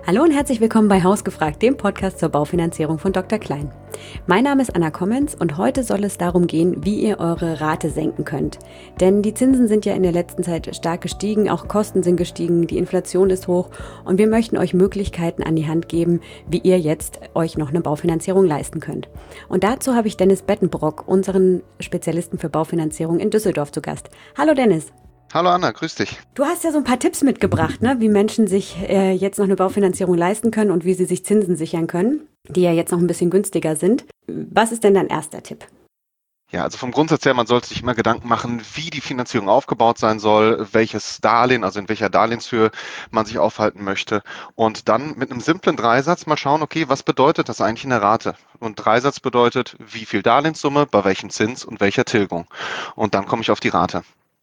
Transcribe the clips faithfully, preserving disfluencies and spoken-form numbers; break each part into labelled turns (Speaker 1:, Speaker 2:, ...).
Speaker 1: Hallo und herzlich willkommen bei Hausgefragt, dem Podcast zur Baufinanzierung von Doktor Klein. Mein Name ist Anna Kommens und heute soll es darum gehen, wie ihr eure Rate senken könnt. Denn die Zinsen sind ja in der letzten Zeit stark gestiegen, auch Kosten sind gestiegen, die Inflation ist hoch und wir möchten euch Möglichkeiten an die Hand geben, wie ihr jetzt euch noch eine Baufinanzierung leisten könnt. Und dazu habe ich Dennis Bettenbrock, unseren Spezialisten für Baufinanzierung in Düsseldorf, zu Gast. Hallo Dennis.
Speaker 2: Hallo Anna, grüß dich.
Speaker 1: Du hast ja so ein paar Tipps mitgebracht, ne, wie Menschen sich äh, jetzt noch eine Baufinanzierung leisten können und wie sie sich Zinsen sichern können, die ja jetzt noch ein bisschen günstiger sind. Was ist denn dein erster Tipp?
Speaker 2: Ja, also vom Grundsatz her, man sollte sich immer Gedanken machen, wie die Finanzierung aufgebaut sein soll, welches Darlehen, also in welcher Darlehenshöhe man sich aufhalten möchte und dann mit einem simplen Dreisatz mal schauen, okay, was bedeutet das eigentlich in der Rate? Und Dreisatz bedeutet, wie viel Darlehenssumme, bei welchem Zins und welcher Tilgung. Und dann komme ich auf die Rate.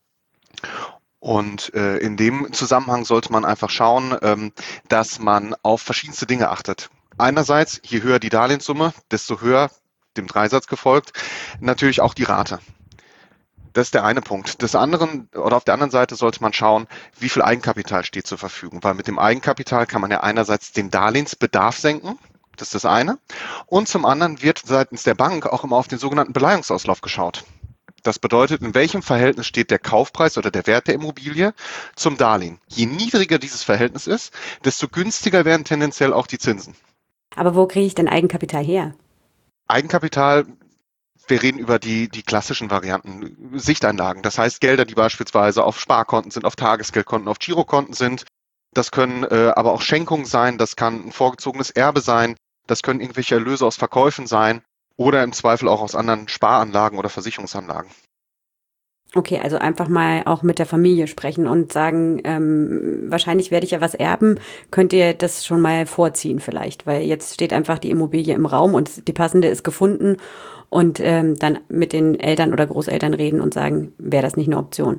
Speaker 2: Und äh, in dem Zusammenhang sollte man einfach schauen, ähm, dass man auf verschiedenste Dinge achtet. Einerseits, je höher die Darlehenssumme, desto höher, dem Dreisatz gefolgt, natürlich auch die Rate. Das ist der eine Punkt. Des anderen, oder auf der anderen Seite sollte man schauen, wie viel Eigenkapital steht zur Verfügung. Weil mit dem Eigenkapital kann man ja einerseits den Darlehensbedarf senken. Das ist das eine. Und zum anderen wird seitens der Bank auch immer auf den sogenannten Beleihungsauslauf geschaut. Das bedeutet, in welchem Verhältnis steht der Kaufpreis oder der Wert der Immobilie zum Darlehen. Je niedriger dieses Verhältnis ist, desto günstiger werden tendenziell auch die Zinsen.
Speaker 1: Aber wo kriege ich denn Eigenkapital her?
Speaker 2: Eigenkapital, wir reden über die, die klassischen Varianten, Sichteinlagen. Das heißt Gelder, die beispielsweise auf Sparkonten sind, auf Tagesgeldkonten, auf Girokonten sind. Das können äh, aber auch Schenkungen sein, das kann ein vorgezogenes Erbe sein, das können irgendwelche Erlöse aus Verkäufen sein. Oder im Zweifel auch aus anderen Sparanlagen oder Versicherungsanlagen.
Speaker 1: Okay, also einfach mal auch mit der Familie sprechen und sagen, ähm, wahrscheinlich werde ich ja was erben, könnt ihr das schon mal vorziehen vielleicht, weil jetzt steht einfach die Immobilie im Raum und die passende ist gefunden und ähm, dann mit den Eltern oder Großeltern reden und sagen, wäre das nicht eine Option?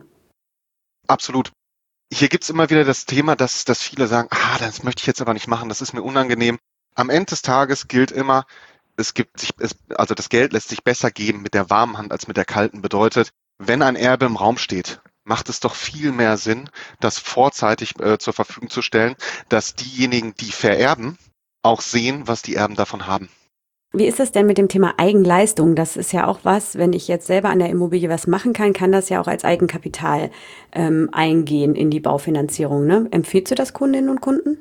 Speaker 2: Absolut. Hier gibt es immer wieder das Thema, dass, dass viele sagen, ah, das möchte ich jetzt aber nicht machen, das ist mir unangenehm. Am Ende des Tages gilt immer, Es gibt sich, es, also das Geld lässt sich besser geben mit der warmen Hand als mit der kalten. Bedeutet, wenn ein Erbe im Raum steht, macht es doch viel mehr Sinn, das vorzeitig äh, zur Verfügung zu stellen, dass diejenigen, die vererben, auch sehen, was die Erben davon haben.
Speaker 1: Wie ist das denn mit dem Thema Eigenleistung? Das ist ja auch was, wenn ich jetzt selber an der Immobilie was machen kann, kann das ja auch als Eigenkapital ähm, eingehen in die Baufinanzierung, ne? Empfiehlst du das Kundinnen und Kunden?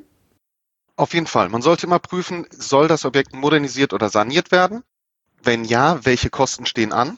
Speaker 2: Auf jeden Fall. Man sollte immer prüfen, soll das Objekt modernisiert oder saniert werden? Wenn ja, welche Kosten stehen an?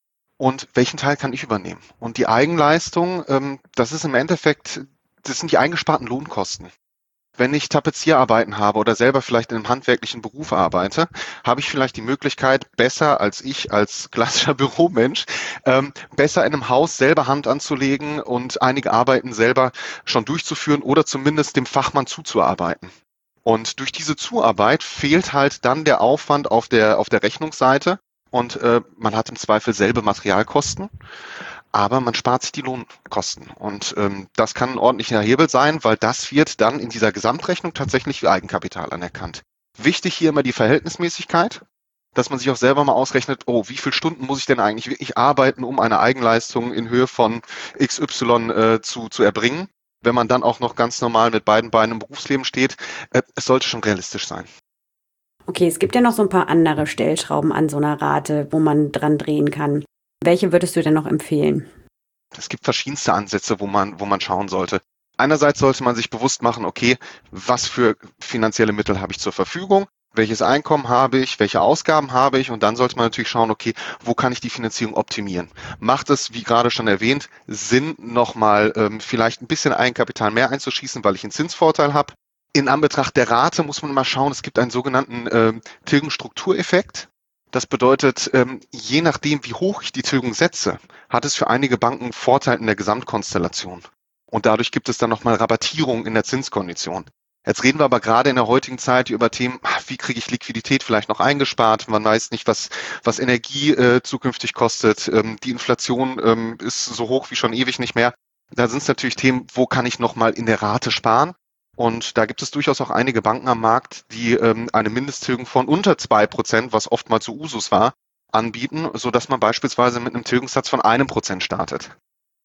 Speaker 2: Und welchen Teil kann ich übernehmen? Und die Eigenleistung, ähm, das ist im Endeffekt, das sind die eingesparten Lohnkosten. Wenn ich Tapezierarbeiten habe oder selber vielleicht in einem handwerklichen Beruf arbeite, habe ich vielleicht die Möglichkeit, besser als ich als klassischer Büromensch, ähm, besser in einem Haus selber Hand anzulegen und einige Arbeiten selber schon durchzuführen oder zumindest dem Fachmann zuzuarbeiten. Und durch diese Zuarbeit fehlt halt dann der Aufwand auf der, auf der Rechnungsseite und äh, man hat im Zweifel selbe Materialkosten, aber man spart sich die Lohnkosten. Und ähm, das kann ein ordentlicher Hebel sein, weil das wird dann in dieser Gesamtrechnung tatsächlich wie Eigenkapital anerkannt. Wichtig hier immer die Verhältnismäßigkeit, dass man sich auch selber mal ausrechnet, oh, wie viele Stunden muss ich denn eigentlich wirklich arbeiten, um eine Eigenleistung in Höhe von X Y äh, zu, zu erbringen. Wenn man dann auch noch ganz normal mit beiden Beinen im Berufsleben steht, äh, es sollte schon realistisch sein.
Speaker 1: Okay, es gibt ja noch so ein paar andere Stellschrauben an so einer Rate, wo man dran drehen kann. Welche würdest du denn noch empfehlen?
Speaker 2: Es gibt verschiedenste Ansätze, wo man, wo man schauen sollte. Einerseits sollte man sich bewusst machen, okay, was für finanzielle Mittel habe ich zur Verfügung? Welches Einkommen habe ich, welche Ausgaben habe ich und dann sollte man natürlich schauen, okay, wo kann ich die Finanzierung optimieren? Macht es, wie gerade schon erwähnt, Sinn, nochmal ähm, vielleicht ein bisschen Eigenkapital mehr einzuschießen, weil ich einen Zinsvorteil habe? In Anbetracht der Rate muss man mal schauen, es gibt einen sogenannten ähm, Tilgungsstruktureffekt. Das bedeutet, ähm, je nachdem, wie hoch ich die Tilgung setze, hat es für einige Banken Vorteil in der Gesamtkonstellation. Und dadurch gibt es dann nochmal Rabattierung in der Zinskondition. Jetzt reden wir aber gerade in der heutigen Zeit über Themen, wie kriege ich Liquidität vielleicht noch eingespart? Man weiß nicht, was, was Energie äh, zukünftig kostet. Ähm, die Inflation ähm, ist so hoch wie schon ewig nicht mehr. Da sind es natürlich Themen, wo kann ich nochmal in der Rate sparen? Und da gibt es durchaus auch einige Banken am Markt, die ähm, eine Mindesttilgung von unter zwei Prozent, was oftmals so Usus war, anbieten, sodass man beispielsweise mit einem Tilgungssatz von einem Prozent startet.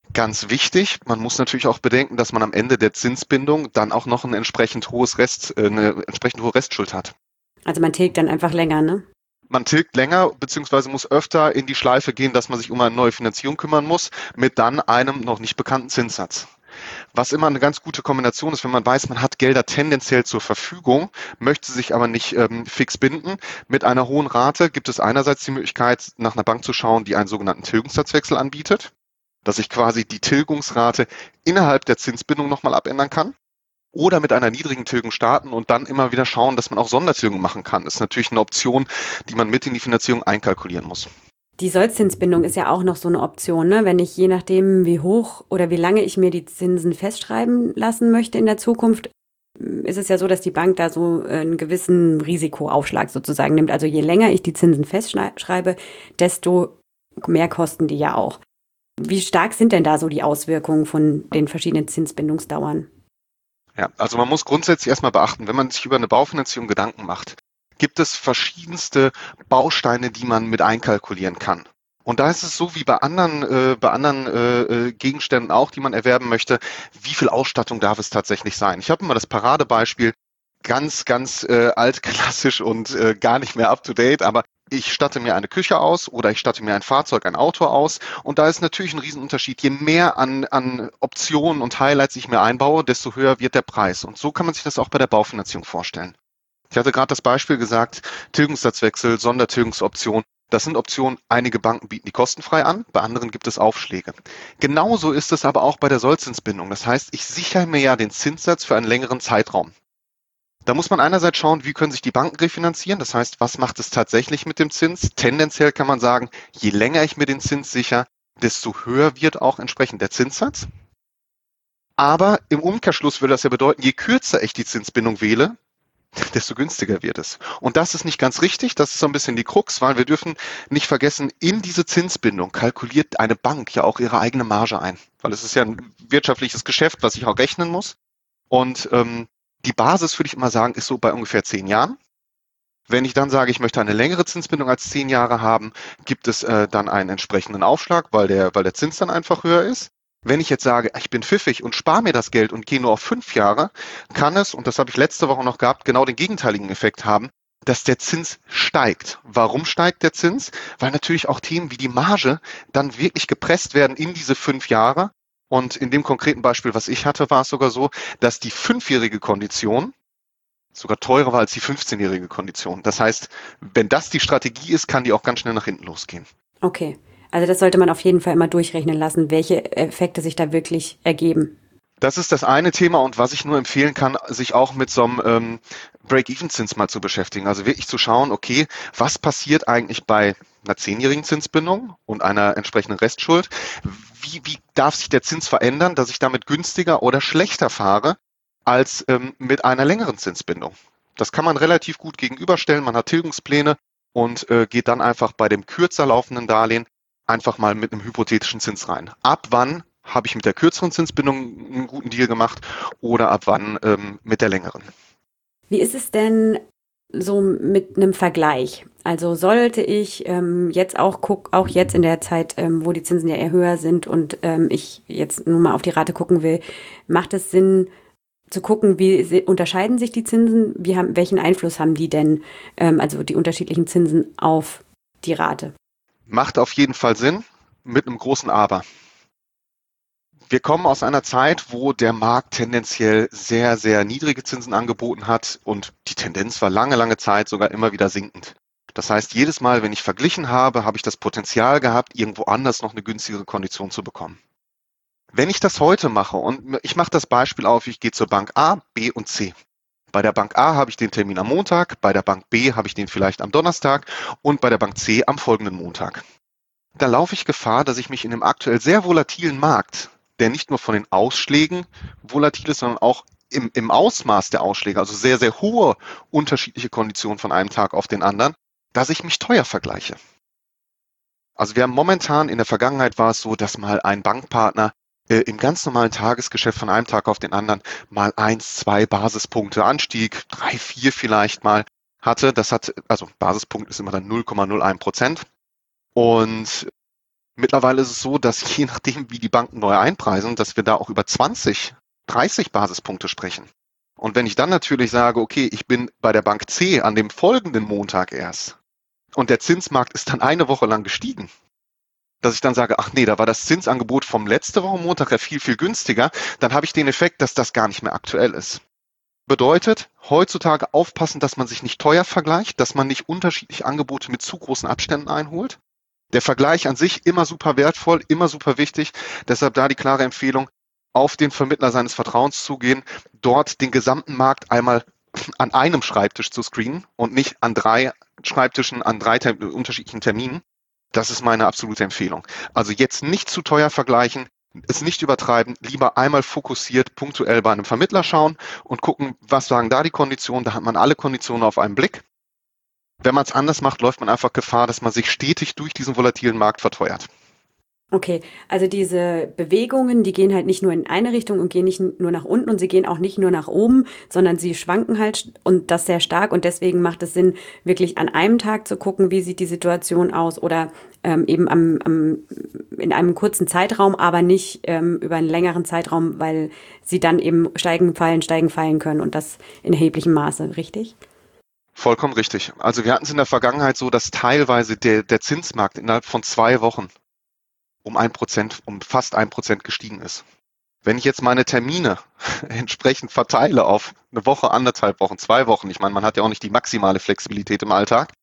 Speaker 2: Ganz wichtig, man muss natürlich auch bedenken, dass man am Ende der Zinsbindung dann auch noch ein entsprechend hohes Rest, äh, eine entsprechend hohe Restschuld hat.
Speaker 1: Also man tilgt dann einfach länger, ne?
Speaker 2: Man tilgt länger beziehungsweise muss öfter in die Schleife gehen, dass man sich um eine neue Finanzierung kümmern muss, mit dann einem noch nicht bekannten Zinssatz. Was immer eine ganz gute Kombination ist, wenn man weiß, man hat Gelder tendenziell zur Verfügung, möchte sich aber nicht ähm, fix binden. Mit einer hohen Rate gibt es einerseits die Möglichkeit, nach einer Bank zu schauen, die einen sogenannten Tilgungssatzwechsel anbietet, dass ich quasi die Tilgungsrate innerhalb der Zinsbindung nochmal abändern kann. Oder mit einer niedrigen Tilgung starten und dann immer wieder schauen, dass man auch Sondertilgung machen kann. Das ist natürlich eine Option, die man mit in die Finanzierung einkalkulieren muss.
Speaker 1: Die Sollzinsbindung ist ja auch noch so eine Option, ne? Wenn ich je nachdem, wie hoch oder wie lange ich mir die Zinsen festschreiben lassen möchte in der Zukunft, ist es ja so, dass die Bank da so einen gewissen Risikoaufschlag sozusagen nimmt. Also je länger ich die Zinsen festschreibe, desto mehr kosten die ja auch. Wie stark sind denn da so die Auswirkungen von den verschiedenen Zinsbindungsdauern?
Speaker 2: Ja, also man muss grundsätzlich erstmal beachten, wenn man sich über eine Baufinanzierung Gedanken macht, gibt es verschiedenste Bausteine, die man mit einkalkulieren kann. Und da ist es so wie bei anderen, äh, bei anderen äh, Gegenständen auch, die man erwerben möchte, wie viel Ausstattung darf es tatsächlich sein? Ich habe immer das Paradebeispiel, ganz, ganz äh, altklassisch und äh, gar nicht mehr up-to-date, aber ich statte mir eine Küche aus oder ich statte mir ein Fahrzeug, ein Auto aus. Und da ist natürlich ein Riesenunterschied. Je mehr an, an Optionen und Highlights ich mir einbaue, desto höher wird der Preis. Und so kann man sich das auch bei der Baufinanzierung vorstellen. Ich hatte gerade das Beispiel gesagt, Tilgungssatzwechsel, Sondertilgungsoption. Das sind Optionen, einige Banken bieten die kostenfrei an, bei anderen gibt es Aufschläge. Genauso ist es aber auch bei der Sollzinsbindung. Das heißt, ich sichere mir ja den Zinssatz für einen längeren Zeitraum. Da muss man einerseits schauen, wie können sich die Banken refinanzieren. Das heißt, was macht es tatsächlich mit dem Zins? Tendenziell kann man sagen, je länger ich mir den Zins sichere, desto höher wird auch entsprechend der Zinssatz. Aber im Umkehrschluss würde das ja bedeuten, je kürzer ich die Zinsbindung wähle, desto günstiger wird es. Und das ist nicht ganz richtig. Das ist so ein bisschen die Krux, weil wir dürfen nicht vergessen, in diese Zinsbindung kalkuliert eine Bank ja auch ihre eigene Marge ein. Weil es ist ja ein wirtschaftliches Geschäft, was ich auch rechnen muss. Und ähm, die Basis, würde ich immer sagen, ist so bei ungefähr zehn Jahren. Wenn ich dann sage, ich möchte eine längere Zinsbindung als zehn Jahre haben, gibt es äh, dann einen entsprechenden Aufschlag, weil der, weil der Zins dann einfach höher ist. Wenn ich jetzt sage, ich bin pfiffig und spare mir das Geld und gehe nur auf fünf Jahre, kann es, und das habe ich letzte Woche noch gehabt, genau den gegenteiligen Effekt haben, dass der Zins steigt. Warum steigt der Zins? Weil natürlich auch Themen wie die Marge dann wirklich gepresst werden in diese fünf Jahre. Und in dem konkreten Beispiel, was ich hatte, war es sogar so, dass die fünfjährige Kondition sogar teurer war als die fünfzehnjährige Kondition. Das heißt, wenn das die Strategie ist, kann die auch ganz schnell nach hinten losgehen.
Speaker 1: Okay, also das sollte man auf jeden Fall immer durchrechnen lassen, welche Effekte sich da wirklich ergeben.
Speaker 2: Das ist das eine Thema und was ich nur empfehlen kann, sich auch mit so einem ähm, Break-Even-Zins mal zu beschäftigen. Also wirklich zu schauen, okay, was passiert eigentlich bei einer zehnjährigen Zinsbindung und einer entsprechenden Restschuld? Wie, wie darf sich der Zins verändern, dass ich damit günstiger oder schlechter fahre als ähm, mit einer längeren Zinsbindung? Das kann man relativ gut gegenüberstellen. Man hat Tilgungspläne und äh, geht dann einfach bei dem kürzer laufenden Darlehen einfach mal mit einem hypothetischen Zins rein. Ab wann habe ich mit der kürzeren Zinsbindung einen guten Deal gemacht oder ab wann ähm, mit der längeren?
Speaker 1: Wie ist es denn so mit einem Vergleich? Also sollte ich ähm, jetzt auch guck, auch jetzt in der Zeit, ähm, wo die Zinsen ja eher höher sind und ähm, ich jetzt nur mal auf die Rate gucken will, macht es Sinn zu gucken, wie unterscheiden sich die Zinsen? Wie haben, welchen Einfluss haben die denn, ähm, also die unterschiedlichen Zinsen auf die Rate?
Speaker 2: Macht auf jeden Fall Sinn, mit einem großen Aber. Wir kommen aus einer Zeit, wo der Markt tendenziell sehr, sehr niedrige Zinsen angeboten hat und die Tendenz war lange, lange Zeit sogar immer wieder sinkend. Das heißt, jedes Mal, wenn ich verglichen habe, habe ich das Potenzial gehabt, irgendwo anders noch eine günstigere Kondition zu bekommen. Wenn ich das heute mache und ich mache das Beispiel auf, ich gehe zur Bank A, B und C. Bei der Bank A habe ich den Termin am Montag, bei der Bank B habe ich den vielleicht am Donnerstag und bei der Bank C am folgenden Montag. Da laufe ich Gefahr, dass ich mich in dem aktuell sehr volatilen Markt, der nicht nur von den Ausschlägen volatil ist, sondern auch im, im Ausmaß der Ausschläge, also sehr, sehr hohe unterschiedliche Konditionen von einem Tag auf den anderen, dass ich mich teuer vergleiche. Also wir haben momentan, in der Vergangenheit war es so, dass mal ein Bankpartner äh, im ganz normalen Tagesgeschäft von einem Tag auf den anderen mal eins, zwei Basispunkte Anstieg, drei, vier vielleicht mal hatte. Das hat, also Basispunkt ist immer dann null Komma null eins Prozent. Und Mittlerweile ist es so, dass je nachdem, wie die Banken neu einpreisen, dass wir da auch über zwanzig, dreißig Basispunkte sprechen. Und wenn ich dann natürlich sage, okay, ich bin bei der Bank C an dem folgenden Montag erst und der Zinsmarkt ist dann eine Woche lang gestiegen, dass ich dann sage, ach nee, da war das Zinsangebot vom letzte Woche Montag ja viel, viel günstiger, dann habe ich den Effekt, dass das gar nicht mehr aktuell ist. Bedeutet, heutzutage aufpassen, dass man sich nicht teuer vergleicht, dass man nicht unterschiedliche Angebote mit zu großen Abständen einholt. Der Vergleich an sich immer super wertvoll, immer super wichtig. Deshalb da die klare Empfehlung, auf den Vermittler seines Vertrauens zugehen, dort den gesamten Markt einmal an einem Schreibtisch zu screenen und nicht an drei Schreibtischen, an drei ter- unterschiedlichen Terminen. Das ist meine absolute Empfehlung. Also jetzt nicht zu teuer vergleichen, es nicht übertreiben, lieber einmal fokussiert, punktuell bei einem Vermittler schauen und gucken, was sagen da die Konditionen. Da hat man alle Konditionen auf einen Blick. Wenn man es anders macht, läuft man einfach Gefahr, dass man sich stetig durch diesen volatilen Markt verteuert.
Speaker 1: Okay, also diese Bewegungen, die gehen halt nicht nur in eine Richtung und gehen nicht nur nach unten und sie gehen auch nicht nur nach oben, sondern sie schwanken halt und das sehr stark und deswegen macht es Sinn, wirklich an einem Tag zu gucken, wie sieht die Situation aus oder ähm, eben am, am, in einem kurzen Zeitraum, aber nicht ähm, über einen längeren Zeitraum, weil sie dann eben steigen, fallen, steigen, fallen können und das in erheblichem Maße, richtig?
Speaker 2: Vollkommen richtig. Also wir hatten es in der Vergangenheit so, dass teilweise der, der Zinsmarkt innerhalb von zwei Wochen um ein Prozent, um fast ein Prozent gestiegen ist. Wenn ich jetzt meine Termine entsprechend verteile auf eine Woche, anderthalb Wochen, zwei Wochen, ich meine, man hat ja auch nicht die maximale Flexibilität im Alltag,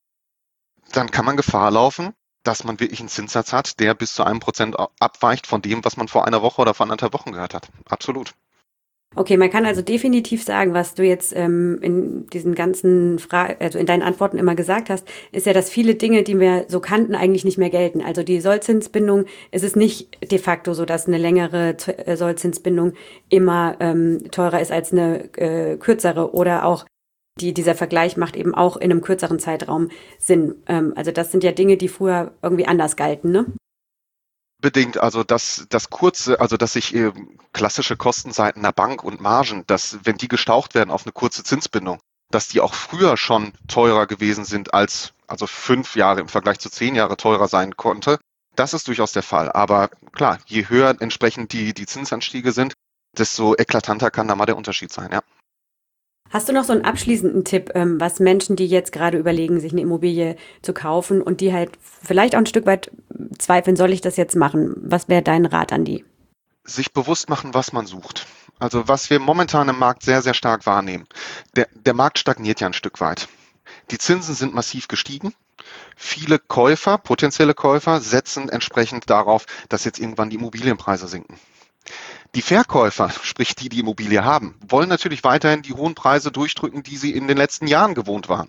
Speaker 2: dann kann man Gefahr laufen, dass man wirklich einen Zinssatz hat, der bis zu einem Prozent abweicht von dem, was man vor einer Woche oder vor anderthalb Wochen gehört hat. Absolut.
Speaker 1: Okay, man kann also definitiv sagen, was du jetzt ähm, in diesen ganzen Fragen, also in deinen Antworten immer gesagt hast, ist ja, dass viele Dinge, die wir so kannten, eigentlich nicht mehr gelten. Also die Sollzinsbindung, ist es nicht de facto so, dass eine längere Z- Sollzinsbindung immer ähm, teurer ist als eine äh, kürzere oder auch die, dieser Vergleich macht eben auch in einem kürzeren Zeitraum Sinn. Ähm, also das sind ja Dinge, die früher irgendwie anders galten, ne?
Speaker 2: Bedingt, also das, das kurze, also dass sich äh, klassische Kostenseiten der Bank und Margen, dass wenn die gestaucht werden auf eine kurze Zinsbindung, dass die auch früher schon teurer gewesen sind als, also fünf Jahre im Vergleich zu zehn Jahre teurer sein konnte. Das ist durchaus der Fall. Aber klar, je höher entsprechend die, die Zinsanstiege sind, desto eklatanter kann da mal der Unterschied sein, ja.
Speaker 1: Hast du noch so einen abschließenden Tipp, ähm, was Menschen, die jetzt gerade überlegen, sich eine Immobilie zu kaufen und die halt vielleicht auch ein Stück weit zweifeln, soll ich das jetzt machen? Was wäre dein Rat an die?
Speaker 2: Sich bewusst machen, was man sucht. Also was wir momentan im Markt sehr, sehr stark wahrnehmen. Der, der Markt stagniert ja ein Stück weit. Die Zinsen sind massiv gestiegen. Viele Käufer, potenzielle Käufer, setzen entsprechend darauf, dass jetzt irgendwann die Immobilienpreise sinken. Die Verkäufer, sprich die, die Immobilie haben, wollen natürlich weiterhin die hohen Preise durchdrücken, die sie in den letzten Jahren gewohnt waren.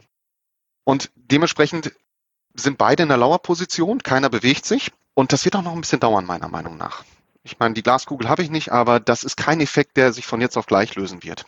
Speaker 2: Und dementsprechend sind beide in der Lauerposition, keiner bewegt sich. Und das wird auch noch ein bisschen dauern, meiner Meinung nach. Ich meine, die Glaskugel habe ich nicht, aber das ist kein Effekt, der sich von jetzt auf gleich lösen wird.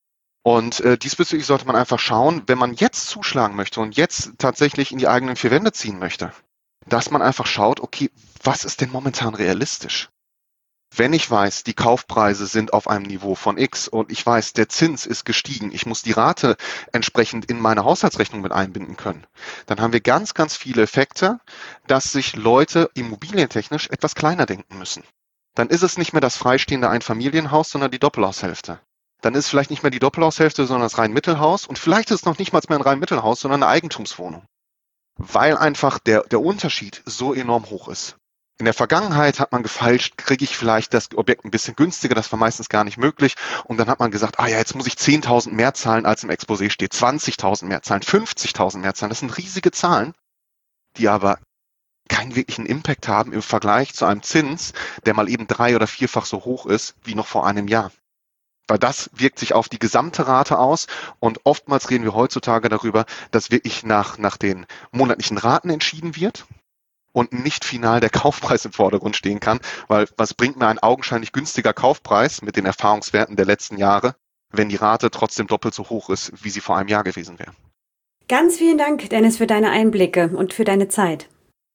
Speaker 2: Und äh, diesbezüglich sollte man einfach schauen, wenn man jetzt zuschlagen möchte und jetzt tatsächlich in die eigenen vier Wände ziehen möchte, dass man einfach schaut, okay, was ist denn momentan realistisch? Wenn ich weiß, die Kaufpreise sind auf einem Niveau von X und ich weiß, der Zins ist gestiegen, ich muss die Rate entsprechend in meine Haushaltsrechnung mit einbinden können, dann haben wir ganz, ganz viele Effekte, dass sich Leute immobilientechnisch etwas kleiner denken müssen. Dann ist es nicht mehr das freistehende Einfamilienhaus, sondern die Doppelhaushälfte. Dann ist es vielleicht nicht mehr die Doppelhaushälfte, sondern das Reinmittelhaus und vielleicht ist es noch nicht mal mehr ein Reinmittelhaus, sondern eine Eigentumswohnung. Weil einfach der, der Unterschied so enorm hoch ist. In der Vergangenheit hat man gefeilscht, kriege ich vielleicht das Objekt ein bisschen günstiger, das war meistens gar nicht möglich. Und dann hat man gesagt, ah ja, jetzt muss ich zehntausend mehr zahlen, als im Exposé steht, zwanzigtausend mehr zahlen, fünfzigtausend mehr zahlen. Das sind riesige Zahlen, die aber keinen wirklichen Impact haben im Vergleich zu einem Zins, der mal eben drei- oder vierfach so hoch ist wie noch vor einem Jahr. Weil das wirkt sich auf die gesamte Rate aus und oftmals reden wir heutzutage darüber, dass wirklich nach, nach den monatlichen Raten entschieden wird und nicht final der Kaufpreis im Vordergrund stehen kann, weil was bringt mir ein augenscheinlich günstiger Kaufpreis mit den Erfahrungswerten der letzten Jahre, wenn die Rate trotzdem doppelt so hoch ist, wie sie vor einem Jahr gewesen wäre.
Speaker 1: Ganz vielen Dank, Dennis, für deine Einblicke und für deine Zeit.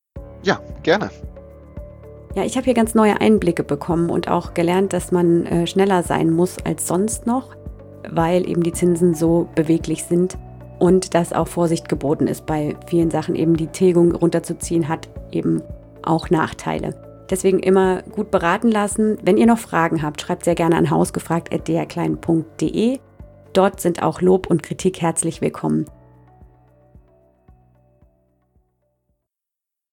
Speaker 2: Ja, gerne.
Speaker 1: Ja, ich habe hier ganz neue Einblicke bekommen und auch gelernt, dass man äh, schneller sein muss als sonst noch, weil eben die Zinsen so beweglich sind. Und dass auch Vorsicht geboten ist bei vielen Sachen. Eben die Tilgung runterzuziehen hat eben auch Nachteile. Deswegen immer gut beraten lassen. Wenn ihr noch Fragen habt, schreibt sehr gerne an hausgefragt at d r klein punkt d e. Dort sind auch Lob und Kritik herzlich willkommen.